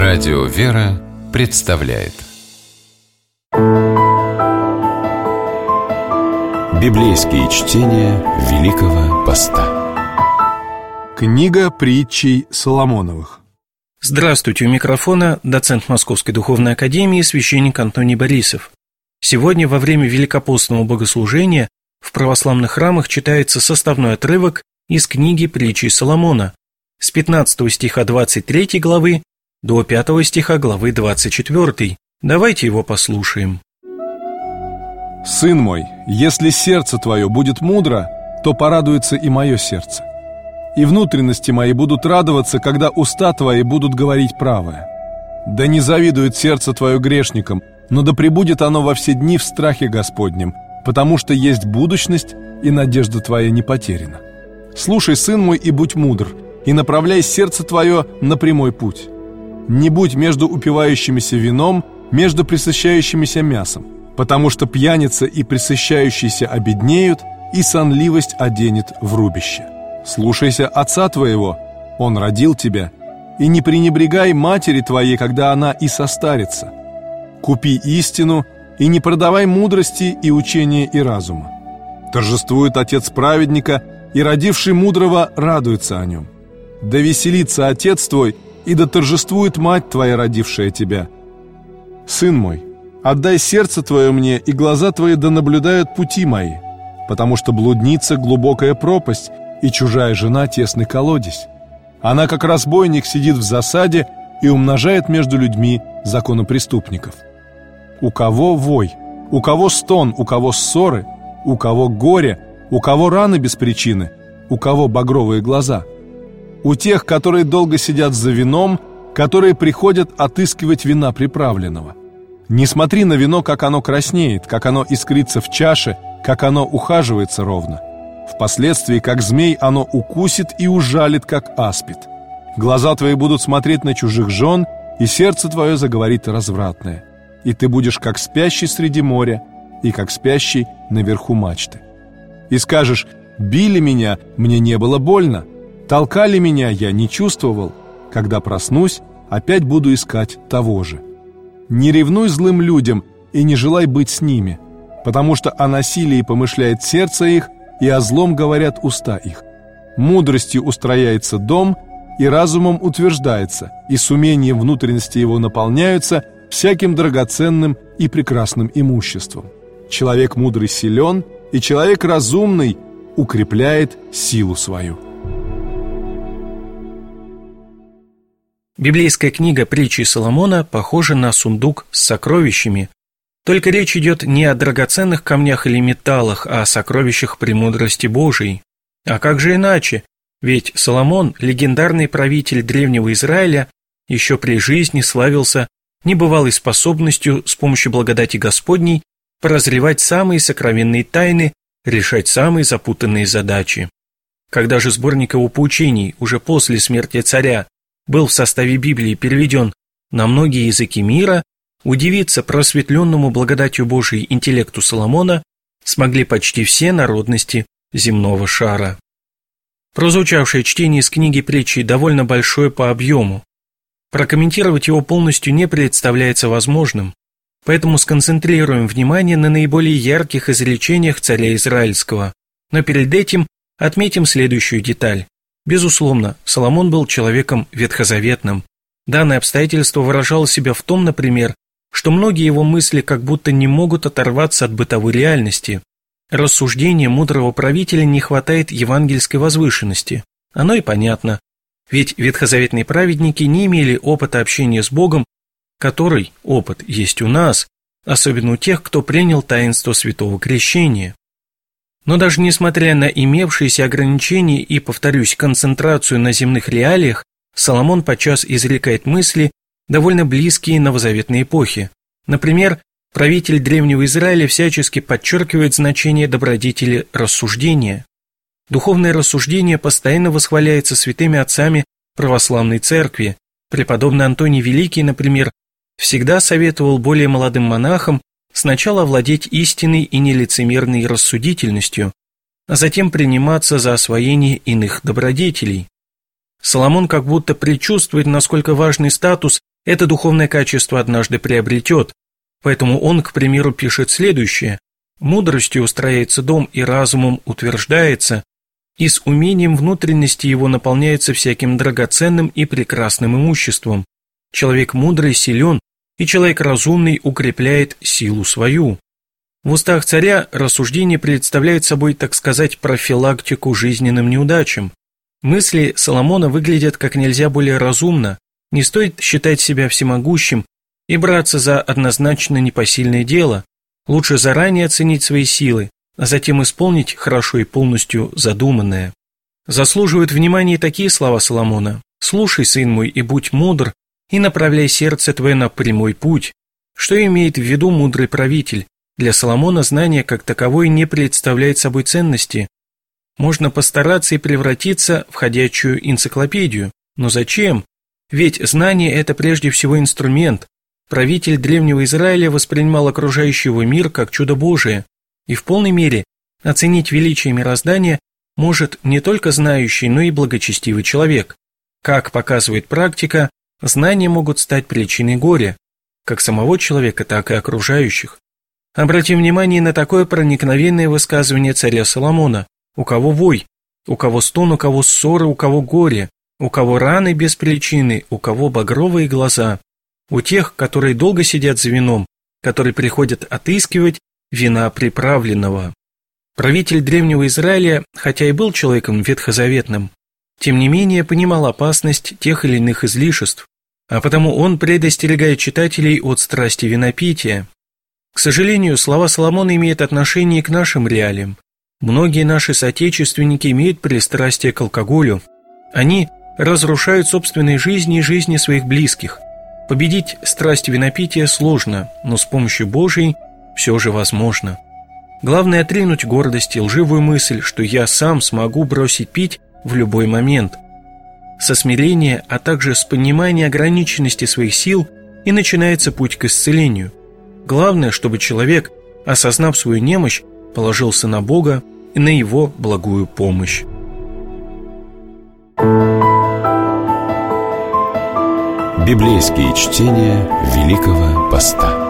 Радио «Вера» представляет библейские чтения Великого Поста. Книга притчей Соломоновых. Здравствуйте, у микрофона доцент Московской Духовной Академии, священник Антоний Борисов. Сегодня во время великопостного богослужения в православных храмах читается составной отрывок из книги притчей Соломона с 15 стиха 23 главы до 5 стиха главы 24. Давайте его послушаем. «Сын мой, если сердце твое будет мудро, то порадуется и мое сердце. И внутренности мои будут радоваться, когда уста твои будут говорить правое. Да не завидует сердце твое грешникам, но да пребудет оно во все дни в страхе Господнем, потому что есть будущность, и надежда твоя не потеряна. Слушай, сын мой, и будь мудр, и направляй сердце твое на прямой путь. Не будь между упивающимися вином, между пресыщающимися мясом, потому что пьяница и пресыщающийся обеднеют, и сонливость оденет в рубище. Слушайся отца твоего, он родил тебя, и не пренебрегай матери твоей, когда она и состарится. Купи истину, и не продавай мудрости и учения и разума. Торжествует отец праведника, и родивший мудрого радуется о нем. Да веселится отец твой, и да торжествует мать твоя, родившая тебя. Сын мой, отдай сердце твое мне, и глаза твои да наблюдают пути мои, потому что блудница — глубокая пропасть, и чужая жена — тесный колодезь. Она, как разбойник, сидит в засаде и умножает между людьми законопреступников. У кого вой, у кого стон, у кого ссоры, у кого горе, у кого раны без причины, у кого багровые глаза. У тех, которые долго сидят за вином, которые приходят отыскивать вина приправленного. Не смотри на вино, как оно краснеет, как оно искрится в чаше, как оно ухаживается ровно. Впоследствии, как змей, оно укусит и ужалит, как аспид. Глаза твои будут смотреть на чужих жен, и сердце твое заговорит развратное. И ты будешь как спящий среди моря, и как спящий наверху мачты. И скажешь: били меня, мне не было больно, толкали меня, я не чувствовал. Когда проснусь, опять буду искать того же. Не ревнуй злым людям и не желай быть с ними, потому что о насилии помышляет сердце их, и о злом говорят уста их. Мудростью устрояется дом, и разумом утверждается, и с умением внутренности его наполняются всяким драгоценным и прекрасным имуществом. Человек мудрый силен, и человек разумный укрепляет силу свою». Библейская книга притчи Соломона похожа на сундук с сокровищами, только речь идет не о драгоценных камнях или металлах, а о сокровищах премудрости Божией. А как же иначе? Ведь Соломон, легендарный правитель древнего Израиля, еще при жизни славился небывалой способностью с помощью благодати Господней прозревать самые сокровенные тайны, решать самые запутанные задачи. Когда же сборник его поучений уже после смерти царя был в составе Библии переведен на многие языки мира, удивиться просветленному благодатью Божией интеллекту Соломона смогли почти все народности земного шара. Прозвучавшее чтение из книги притчи довольно большое по объему. Прокомментировать его полностью не представляется возможным, поэтому сконцентрируем внимание на наиболее ярких изречениях царя Израильского. Но перед этим отметим следующую деталь. Безусловно, Соломон был человеком ветхозаветным. Данное обстоятельство выражало себя в том, например, что многие его мысли как будто не могут оторваться от бытовой реальности. Рассуждениям мудрого правителя не хватает евангельской возвышенности. Оно и понятно. Ведь ветхозаветные праведники не имели опыта общения с Богом, который опыт есть у нас, особенно у тех, кто принял таинство святого крещения. Но даже несмотря на имевшиеся ограничения и, повторюсь, концентрацию на земных реалиях, Соломон подчас изрекает мысли, довольно близкие новозаветной эпохе. Например, правитель древнего Израиля всячески подчеркивает значение добродетели рассуждения. Духовное рассуждение постоянно восхваляется святыми отцами православной церкви. Преподобный Антоний Великий, например, всегда советовал более молодым монахам сначала овладеть истинной и нелицемерной рассудительностью, а затем приниматься за освоение иных добродетелей. Соломон как будто предчувствует, насколько важный статус это духовное качество однажды приобретет, поэтому он, к примеру, пишет следующее: «Мудростью устрояется дом, и разумом утверждается, и с умением внутренности его наполняется всяким драгоценным и прекрасным имуществом. Человек мудрый силен, и человек разумный укрепляет силу свою». В устах царя рассуждение представляет собой, так сказать, профилактику жизненным неудачам. Мысли Соломона выглядят как нельзя более разумно, не стоит считать себя всемогущим и браться за однозначно непосильное дело, лучше заранее оценить свои силы, а затем исполнить хорошо и полностью задуманное. Заслуживают внимания такие слова Соломона: «Слушай, сын мой, и будь мудр, и направляй сердце твое на прямой путь». Что имеет в виду мудрый правитель? Для Соломона знание как таковое не представляет собой ценности. Можно постараться и превратиться в ходячую энциклопедию. Но зачем? Ведь знание – это прежде всего инструмент. Правитель древнего Израиля воспринимал окружающий его мир как чудо Божие. И в полной мере оценить величие мироздания может не только знающий, но и благочестивый человек. Как показывает практика, знания могут стать причиной горя, как самого человека, так и окружающих. Обратим внимание на такое проникновенное высказывание царя Соломона: «У кого вой, у кого стон, у кого ссоры, у кого горе, у кого раны без причины, у кого багровые глаза, у тех, которые долго сидят за вином, которые приходят отыскивать вина приправленного». Правитель древнего Израиля, хотя и был человеком ветхозаветным, тем не менее понимал опасность тех или иных излишеств, а потому он предостерегает читателей от страсти винопития. К сожалению, слова Соломона имеют отношение и к нашим реалиям. Многие наши соотечественники имеют пристрастие к алкоголю. Они разрушают собственные жизни и жизни своих близких. Победить страсть винопития сложно, но с помощью Божией все же возможно. Главное — отринуть гордость и лживую мысль, что я сам смогу бросить пить в любой момент. Со смирения, а также с понимания ограниченности своих сил и начинается путь к исцелению. Главное, чтобы человек, осознав свою немощь, положился на Бога и на Его благую помощь. Библейские чтения Великого Поста.